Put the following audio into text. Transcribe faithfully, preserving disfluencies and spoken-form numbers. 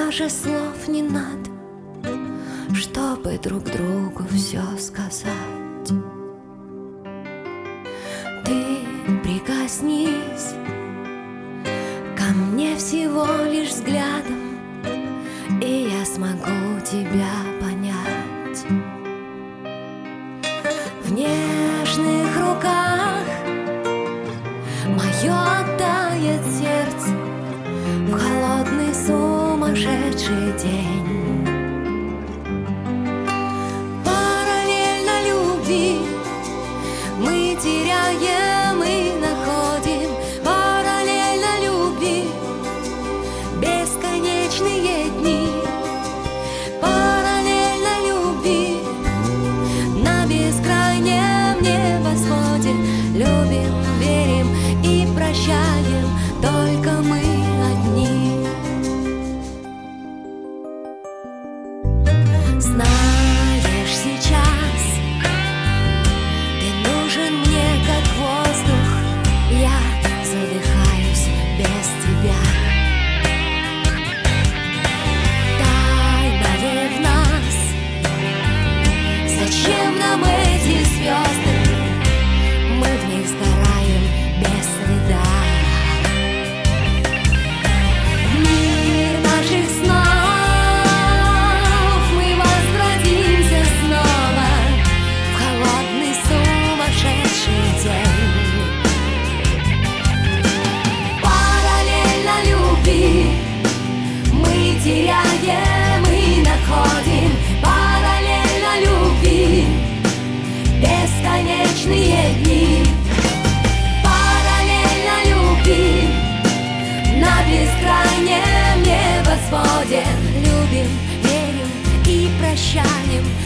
даже слов не надо, чтобы друг другу все сказать. Ты прикоснись ко мне всего лишь взглядом, и я смогу тебя понять. В нежных руках мое тает сердце в холодный сумасшедший день. Параллельно любви мы теряем и находим. Параллельно любви бесконечные дни. Параллельно любви на бескрайнем небосводе. Любим, верим и прощаем только мы одни. Знаешь, сейчас ты нужен мне как воздух. Я задыхаюсь без тебя. Тайна в нас. Зачем нам эти звезды? Мы в них сгораем без следа. В мир наших снов мы возродимся снова в холодный сумасшедший день. Параллельно любви мы теряем и находим. Параллельно любви бесконечные дни. Параллельно любви на бескрайнем небосводе. Любим, верим и прощаем